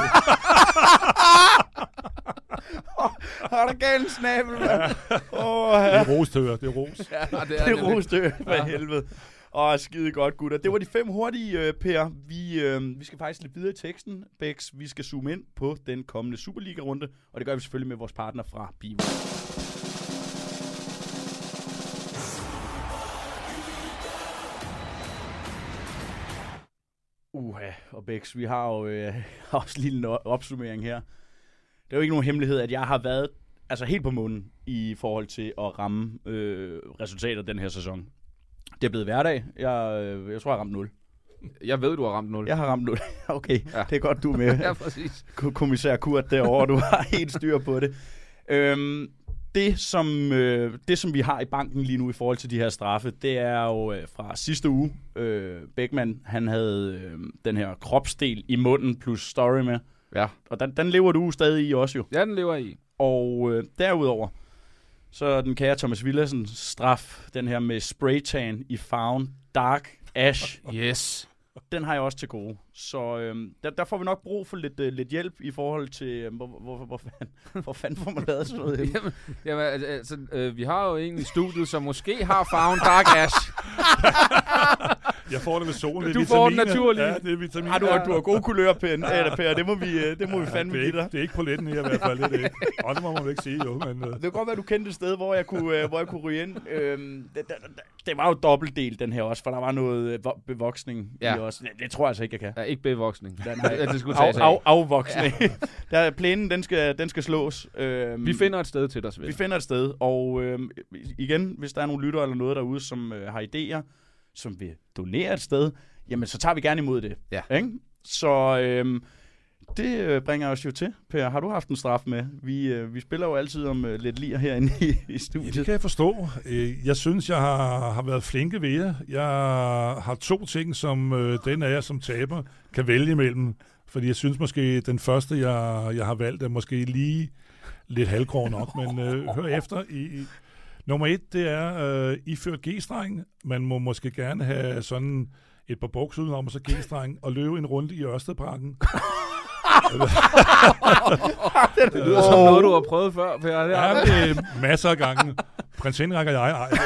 har du galt en snabel, mand?
Det er rostøger, det er ros.
Ja, det er rostøger, for helvede. Skide godt, gutter. Det var de 5 hurtige, Per. Vi skal faktisk lidt videre i teksten, Bex. Vi skal zoome ind på den kommende Superliga-runde, og det gør vi selvfølgelig med vores partner fra Bivo. Og Bex, vi har jo også en lille opsummering her. Det er jo ikke nogen hemmelighed, at jeg har været helt på munden i forhold til at ramme resultater den her sæson. Det er blevet hverdag. Jeg tror, jeg har ramt 0.
Jeg ved, du har ramt 0.
Jeg har ramt 0. Okay, ja. Det er godt, du er med.
Ja, præcis.
Kommissær Kurt derovre, du har helt styr på det. Det, som vi har i banken lige nu i forhold til de her straffe, det er jo fra sidste uge. Beckmann, han havde den her kropsdel i munden plus story med.
Ja.
Og den lever du stadig i også jo.
Ja, den lever i.
Og derudover, så den kære Thomas Villadsen straf, den her med spraytan i farven Dark Ash.
Yes.
Den har jeg også til gode. Så der får vi nok brug for lidt hjælp i forhold til, hvor fanden får man lavet sådan noget?
Jamen, altså, vi har jo en i studiet, som måske har farven Dark Ash.
Jeg får det med solen.
Du får den naturligt.
Ja, det er vitamin.
Du har gode kulør, Per. Det må vi fandme give dig.
Det er ikke på letten her i hvert fald. Det og det må man ikke sige, jo. Men,
det kan godt være, du kendte et sted, hvor jeg kunne ryge ind. Det var jo dobbeltdel, den her også, for der var noget bevoksning i også. Det tror jeg altså ikke, jeg kan.
Ja, ikke bevoksning. Det skulle tages af.
Afvoksning. Ja. Plænen, den skal slås.
Vi finder et sted til dig, Svend.
Vi finder et sted, og igen, hvis der er nogle lyttere eller noget derude, som har idéer, som vil donere et sted, jamen så tager vi gerne imod det.
Ja.
Ikke? Så det bringer os jo til. Per, har du haft en straf med? Vi spiller jo altid om lidt lir herinde i studiet.
Ja, det kan jeg forstå. Jeg synes, jeg har været flinke ved jer. Jeg har 2 ting, som den af jer som taber kan vælge imellem. Fordi jeg synes måske, den første, jeg har valgt, er måske lige lidt halvgrov nok. Men hør efter. Nummer 1, det er iført G-streng. Man må måske gerne have sådan et par bukser udenom, og så G-streng, og løbe en runde i Ørstedparken.
Det lyder som noget, du har prøvet før, Per.
Ja, det er masser af gange. Prins Henrik og jeg, ej.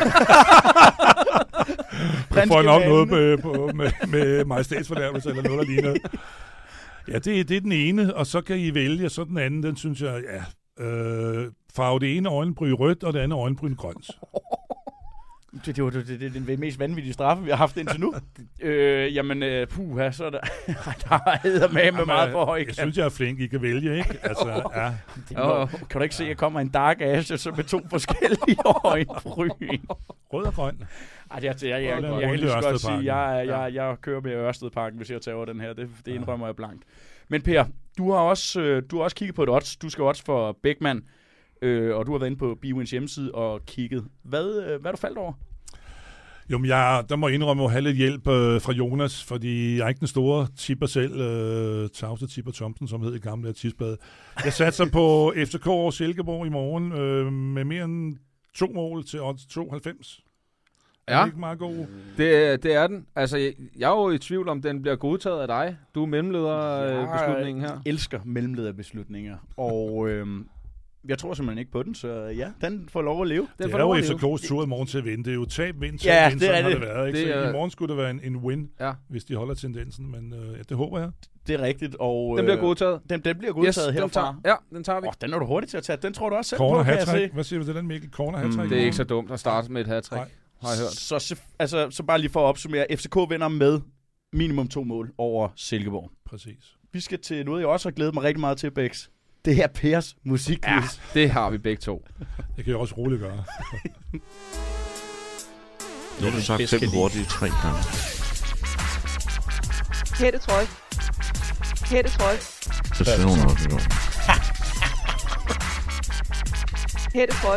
Jeg får nok noget med majestætsfornærmelse eller noget, der ligner. Ja, det er den ene, og så kan I vælge, og så den anden, den synes jeg, farve det ene øjenbryn rødt, og det andet øjenbryn grønt.
Det er den mest vanvittige straffe, vi har haft indtil nu. Så er der med meget på høj.
Jeg synes, jeg er flink. I kan vælge, ikke? Altså, ja.
Kan du ikke se, at jeg kommer en dark ash, så med 2 forskellige øjenbryn?
Rød og grøn.
Jeg kan lige godt sige, jeg kører med Ørstedparken, hvis jeg tager den her. Det indrømmer jeg blankt. Men Per, du har også kigget på et odds. Du skal odds for Beckmann. Og du har været inde på BWIN's hjemmeside og kigget. Hvad er du faldt over?
Jo, men der må jeg indrømme at have lidt hjælp fra Jonas, fordi jeg er ikke den store tipper selv, Tavse Tipper Thomsen, som hed i gamle tidsblad. Jeg satser på FCK over Silkeborg i morgen med mere end 2 mål til odds 2,90.
Ja.
Det er ikke meget god.
Det er den. Altså, jeg er jo i tvivl om, den bliver godtaget af dig. Du er mellemlederbeslutningen her.
Jeg elsker mellemlederbeslutninger, og jeg tror simpelthen ikke på den, så ja, den får lov at leve.
Det er jo FCK's tur i morgen til at vinde. Det er jo tab-vind, tab-vind, sådan har det været. Ikke? Så i morgen skulle det være en win, hvis de holder tendensen, men det håber jeg.
Det er rigtigt, og
den bliver godtaget.
Den bliver godtaget herfra.
Den tager vi.
Den er du hurtigt til at tage. Den tror du også selv
corner
på,
hat-trick. Hvad siger du til den, Mikkel? Corner hat-trick?
Det er ikke så dumt at starte med et hat-trick, har jeg hørt.
Så bare lige for at opsummere. FCK vinder med minimum 2 mål over Silkeborg.
Præcis.
Vi skal til noget, jeg også har glædet mig rigtig meget til, Bæks. Det her Pers musikquiz.
Ja, det har vi begge 2.
Det kan jeg også roligt gøre.
Nu har du sagt 5 hurtige 3 gange.
Hættetrøj. Hættetrøj.
Så ser hun nok i går.
Hættetrøj.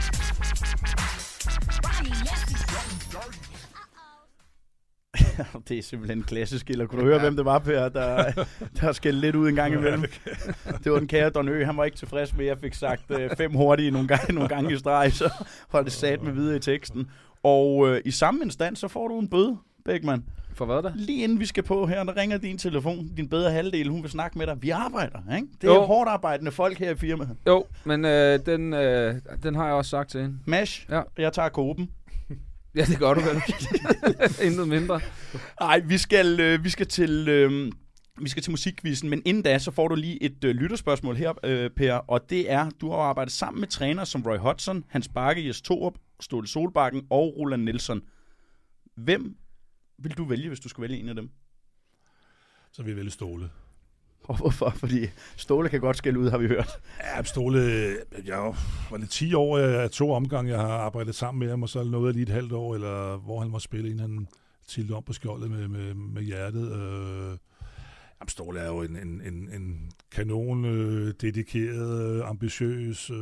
Det er simpelthen klassisk. Eller kunne du høre, hvem det var, Per, der skældte lidt ud en gang imellem? Det var den kære Don Ø. Han var ikke tilfreds med, at jeg fik sagt 5 hurtige nogle gange i streg, så holdt det sat med videre i teksten. Og i samme instans, så får du en bøde, Beckmann.
For hvad da?
Lige inden vi skal på her, der ringer din telefon, din bedre halvdel, hun vil snakke med dig. Vi arbejder, ikke? Det er jo hårdt arbejdende folk her i firmaet.
Jo, men den har jeg også sagt til hende.
Mash, jeg tager kåben.
Ja, det gør du vel. Intet mindre.
Nej, vi skal til musikquizzen, men inden da, så får du lige et lytterspørgsmål her, Per, og det er, du har arbejdet sammen med trænere som Roy Hodgson, Hans Bakke, Jes Torup, Ståle Solbakken og Roland Nielsen. Hvem vil du vælge, hvis du skulle vælge en af dem?
Så vil jeg vælge Ståle.
Og hvorfor? Fordi Ståle kan godt skælde ud, har vi hørt.
Ja, Ståle, jeg var lidt 10 år af 2 omgange, jeg har arbejdet sammen med ham, og så nåede jeg lige et halvt år, eller hvor han var spillet, inden han tiltede om på skjoldet med hjertet. Ståle er jo en kanon, dedikeret, ambitiøs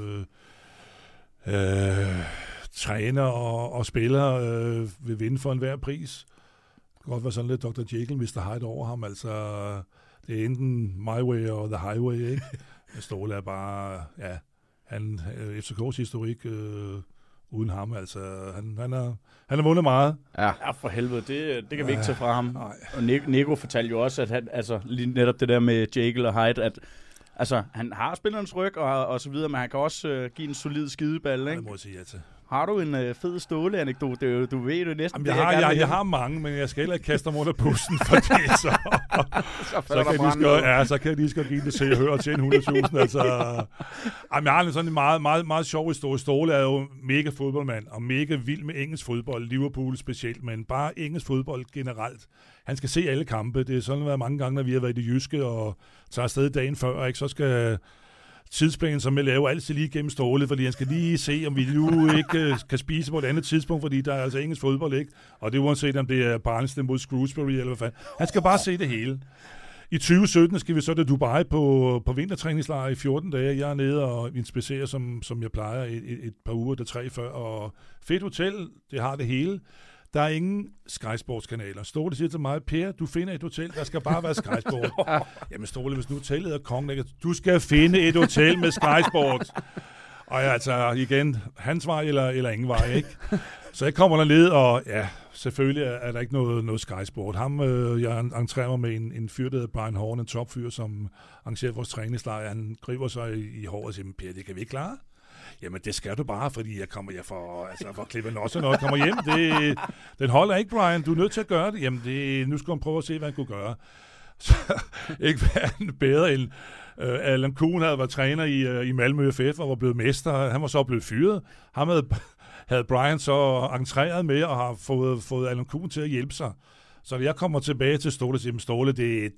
træner og spiller, vil vinde for enhver pris. Det kan godt være sådan lidt Dr. Jekyll, hvis der har et over ham, altså... Det er enten my way og the highway, ikke? Ståle er bare, ja, FCK's historik uden ham, altså, han har vundet meget.
Ja, for helvede, det kan vi ikke tage fra ham. Nej. Og Nico fortalte jo også, at han, altså, lige netop det der med Jekyll og Hyde, at altså, han har spillerens ryg og så videre, men han kan også give en solid skideball, ikke?
Det må jeg sige ja til.
Har du en fed Ståle-anekdote? Du ved jo næsten...
Jamen, jeg har mange, men jeg skal heller ikke kaste dem under bussen, fordi så kan jeg lige skal give det til at høre til 100.000. Altså, jeg har sådan en meget, meget, meget sjov historie. Ståle er jo mega fodboldmand, og mega vild med engelsk fodbold, Liverpool specielt, men bare engelsk fodbold generelt. Han skal se alle kampe. Det er sådan været mange gange, når vi har været i det jyske, og tager afsted dagen før, ikke? Så skal... tidsplanen, som jeg laver altid lige gennem Ståle, fordi han skal lige se, om vi nu ikke kan spise på et andet tidspunkt, fordi der er altså engelsk fodbold, ikke? Og det er uanset, om det er Barnsley mod Shrewsbury, eller hvad fanden. Han skal bare se det hele. I 2017 skal vi så til Dubai på vintertræningslejr i 14 dage. Jeg er nede og inspicerer, som jeg plejer, et par uger, der 3 før. Og fedt hotel, det har det hele. Der er ingen Sky Sports-kanaler. Ståle siger til mig, Per, du finder et hotel, der skal bare være Sky Sport. Jamen Ståle, hvis nu hotellet er kongen, du skal finde et hotel med Sky Sports. Og altså igen, hans vej eller ingen vej, ikke? Så jeg kommer derned, og ja, selvfølgelig er der ikke noget Sky Sport. Jeg entrerer mig med en fyr, der hedder Brian Horn, en topfyr, som arrangerer vores træningslejr. Han griber sig i håret og siger, Per, det kan vi ikke klare. Jamen, det skal du bare, fordi jeg får klippet også noget, kommer hjem. Den holder ikke, Brian. Du er nødt til at gøre det. Jamen, nu skal han prøve at se, hvad han kunne gøre. Så ikke være bedre end Allan Kuhn havde været træner i Malmö FF og var blevet mester. Han var så blevet fyret. Han havde Brian så entreret med og har fået Allan Kuhn til at hjælpe sig. Så jeg kommer tilbage til Ståle og siger, Ståle,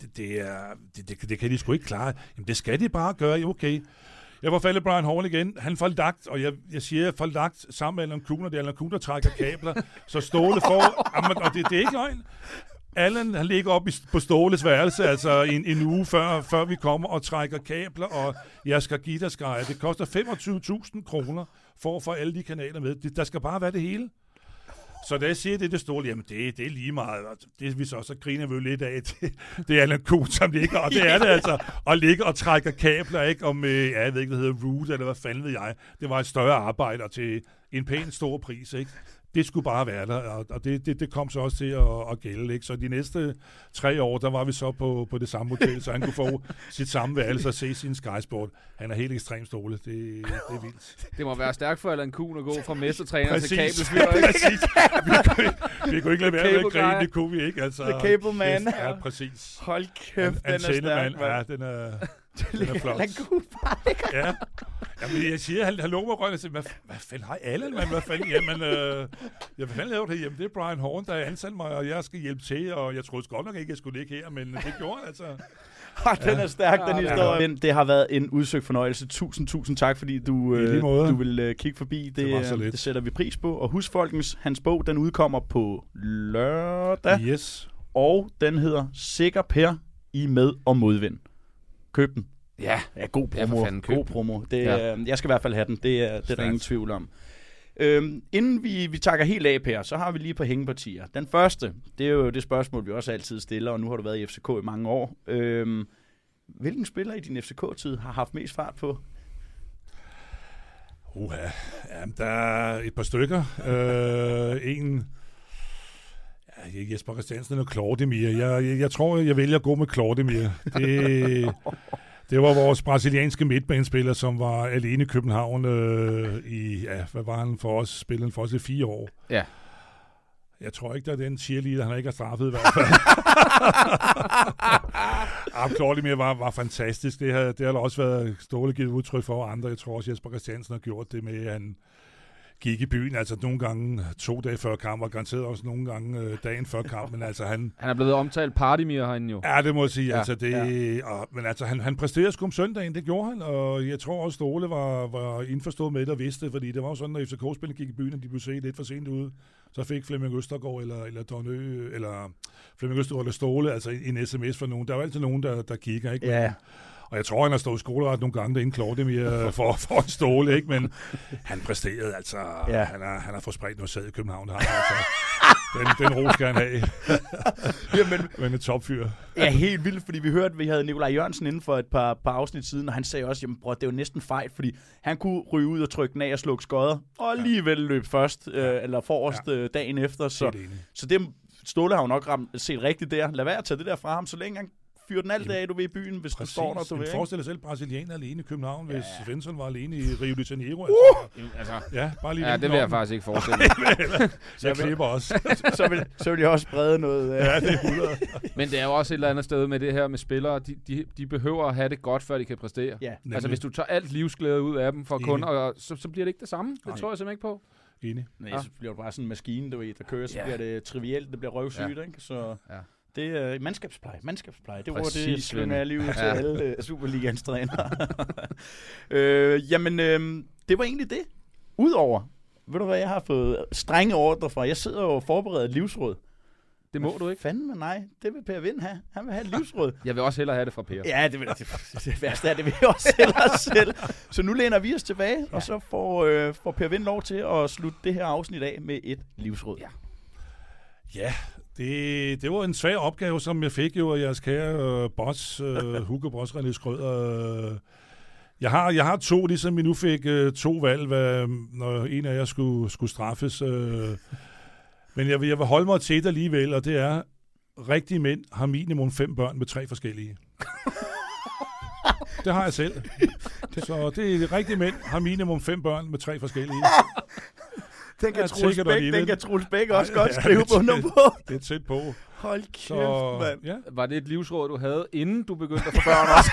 det kan de sgu ikke klare. Jamen, det skal de bare gøre. Okay. Jeg var faldet Brian Horn igen. Han får lagt, og jeg siger, får lagt sammen med Allan Kuhn, og det er Allan Kuhn, der trækker kabler. Så Ståle får... og det er ikke løgn. Allan, han ligger op på Ståles værelse, altså en uge før vi kommer og trækker kabler, og jeg skal give dig skære. Det koster 25.000 kroner for at få alle de kanaler med. Der skal bare være det hele. Så da jeg siger det Ståle, jamen det er lige meget. Det vi så griner vi jo lidt af. Det er Allan Kuhn, som ligger, og det er det altså, at ligge og trække kabler, ikke? Og med, jeg ved ikke, hvad hedder Root, eller hvad fanden ved jeg. Det var et større arbejde, og til en pæn stor pris, ikke? Det skulle bare være der, og det kom så også til at gælde, ikke? Så de næste 3 år, der var vi så på det samme hotel, så han kunne få sit samme værelse og se sin Sky Sport. Han er helt ekstremt Ståle. Det er vildt.
Det må være stærkt for Allan Kuhn at gå fra mestertræner til kabelsfyr.
Præcis. Vi kunne ikke lade være med at grine, det kunne vi ikke. Altså,
The Cable Man.
Ja, præcis.
Hold kæft, den er stærk,
ja, den er flot.
Allan Kuhn bare ikke.
Ja. Jamen, jeg siger, han lå mig røgnet og siger, hvad fanden har Allan, mand? Hvad fanden? Jamen, hvad fanden laver det? Jamen, det er Brian Horn, der ansat mig, og jeg skal hjælpe til, og jeg troede godt nok ikke, jeg skulle ligge her, men det gjorde han altså.
Den er stærk, den historie. Det har været en udsøgt fornøjelse. Tusind tak, fordi du vil kigge forbi. Det sætter vi pris på. Og husk, folkens, hans bog, den udkommer på lørdag.
Yes.
Og den hedder Sikker Per i med- og modvind. Køb den.
Ja,
god promo. God promo. Jeg skal i hvert fald have den. Det er der ingen tvivl om. Inden vi takker helt af, Per, så har vi lige et par hængepartier. Den første, det er jo det spørgsmål, vi også altid stiller, og nu har du været i FCK i mange år. Hvilken spiller i din FCK-tid har haft mest fart på?
Der er et par stykker. Jesper Christiansen og Claudemir. Jeg tror, jeg vælger at gå med Claudemir. Det var vores brasilianske midtbanespiller, som var alene i København hvad var han for os? Spillede han for os i 4 år.
Ja.
Jeg tror ikke, der er den cheerleader, han ikke har straffet i hvert fald. Claudemir var fantastisk. Det har der også været Ståle givet udtryk for andre. Jeg tror også, Jesper Christiansen har gjort det med, at han gik i byen, altså nogle gange 2 dage før kamp, og garanteret også nogle gange dagen før kamp, men altså han
er blevet omtalt Partymir herinde jo.
Ja, det må jeg sige, altså men altså han præsterede sgu om søndagen, det gjorde han, og jeg tror også Ståle var indforstået med det og vidste, fordi det var jo sådan, når FCK-spillerne gik i byen, og de blev set lidt for sent ud, så fik Flemming Østergaard eller Donø, eller Flemming Østergaard eller Ståle, altså en sms for nogen. Der er jo altid nogen, der kigger, ikke?
Ja.
Og jeg tror, han har stået skoleret nogle gange derinde Claudemir for at Ståle, ikke? Men han præsterede, altså. Ja. Han har fået spredt noget sad i København. Den ro skal han have. Men en topfyr.
Ja, helt vildt, fordi vi hørte, at vi havde Nikolaj Jørgensen inden for et par afsnit siden, og han sagde også, jamen bror, det er jo næsten fejl, fordi han kunne ryge ud og trykke den af og slukke skodder, og alligevel løb først, eller forrest dagen efter. Så det Ståle har jo nok set rigtigt der. Lad være at tage det der fra ham, så længe han fyr den alt af, du ved, i byen, hvis du står der, du ved.
Forestil dig selv brasilianer alene i København, hvis Svensson var alene i Rio de Janeiro. Bare lige
det vil jeg faktisk ikke forestille mig.
Jeg klipper også.
så vil jeg også sprede noget.
Ja, det er 100.
Men det er jo også et eller andet sted med det her med spillere. De behøver at have det godt, før de kan præstere. Ja. Altså, hvis du tager alt livsglæde ud af dem for kunder, så bliver det ikke det samme. Det tror jeg simpelthen ikke på.
Enig.
Nej, så bliver det bare sådan en maskine, du ved, der kører, så bliver det trivielt, det bliver røvsygt, ikke? Så det er mandskabspleje. Det var det, slynger jeg lige ud til alle Superligaens trænere. Det var egentlig det. Udover, ved du hvad, jeg har fået strenge ordre fra. Jeg sidder og forbereder et livsråd.
Det må du ikke.
Fanden nej, det vil Per Vind have. Han vil have et livsråd.
Jeg vil også hellere have det fra Per.
Ja, det værste er, det vil jeg også hellere selv. Så nu læner vi os tilbage, og så får Per Vind lov til at slutte det her afsnit af med et livsråd.
Ja, det var en svær opgave, som jeg fik jo af jeres kære boss, Hugo Boss, René Schrøder. Jeg har 2, ligesom vi nu fik 2 valg, når en af jer skulle straffes. Men jeg vil holde mig til det alligevel, og det er, rigtige mænd har minimum 5 børn med 3 forskellige. Det har jeg selv. Så det er rigtige mænd har minimum 5 børn med 3 forskellige.
Den kan Troels Bæk også godt skrive under på.
Det er tæt på.
Hold kæft, mand.
Ja.
Var det et livsråd, du havde, inden du begyndte at få børn også?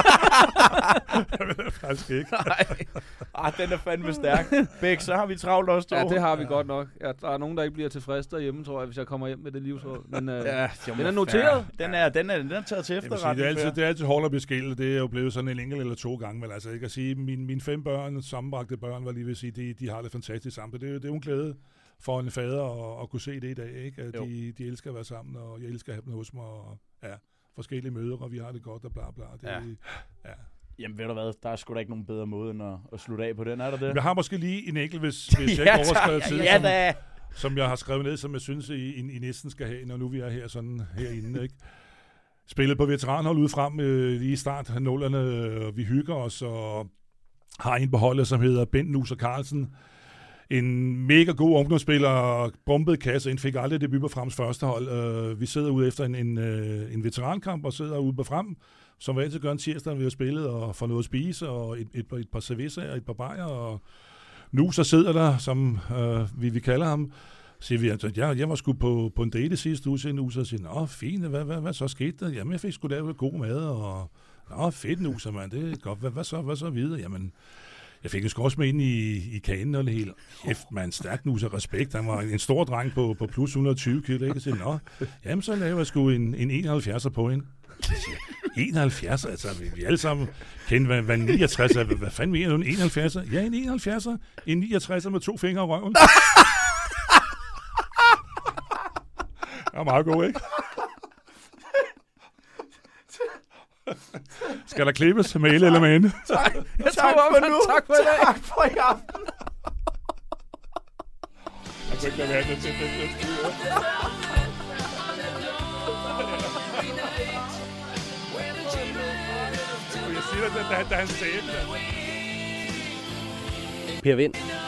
Faktisk ikke.
Nej.
Den er fandme stærk. Bæk, så har vi travlt også.
Ja, det har vi godt nok. Ja, der er nogen, der ikke bliver tilfreds derhjemme, tror jeg, hvis jeg kommer hjem med det livsråd. Men den er noteret.
Den er taget til efterretning.
Det er altid hårdt at beskille. Det er jo blevet sådan en enkelt eller 2 gange. Men altså, jeg kan sige, mine 5 børn, sammenbragte børn, var lige ved at sige, de har det fantastisk sammen. Det er jo en glæde for en fader at kunne se det i dag, ikke? At de elsker at være sammen, og jeg elsker at have dem hos mig, og forskellige møder, og vi har det godt, og bla bla.
Jamen ved du hvad, der er sgu da ikke nogen bedre måde end at slutte af på den, er der det?
Jeg har måske lige en enkelt, hvis jeg ikke overskrider tid, som jeg har skrevet ned, som jeg synes, I næsten skal have, når nu vi er her sådan herinde, ikke? Spillet på veteranhold ude frem lige i start af 0'erne, og vi hygger os, og har en på holdet, som hedder Bent Nuser Carlsen. En mega god ungdomsspiller, bombede kasse, en fik aldrig debut på Frems første hold. Vi sidder ude efter en veterankamp og sidder ude på Frem, som vi altid gør en tirsdag, når vi har spillet, og får noget at spise, og et par cerveza og et par bajer, og nu så sidder der, som vi kalder ham, siger vi, at jeg var sgu på en date sidste uge, så siger, nå, fint, hvad så skete der? Jamen, jeg fik sgu da god mad, og nå, fedt nu, så man, det er godt, hvad så videre? Jamen, jeg fik en skorst med ind i kanen og det hele. Kæft, man, stærk nu, så respekt. Han var en stor dreng på plus 120 kilo, ikke? Så nå, jamen, så laver jeg sgu en 71'er på hende. 71'er, altså, vi alle sammen kender, hvad 69 er. Hvad fanden mener du, en 71'er? Ja, en 71'er. En 69'er med 2 fingre i røven. Det er meget god, ikke? Skal der klippes med el eller med hende?
Tak for nu.
Tak for i dag.
Tak for i aften.
Jeg kunne ikke lade være det til det. Jeg siger det, da han sagde det.
Per Vind.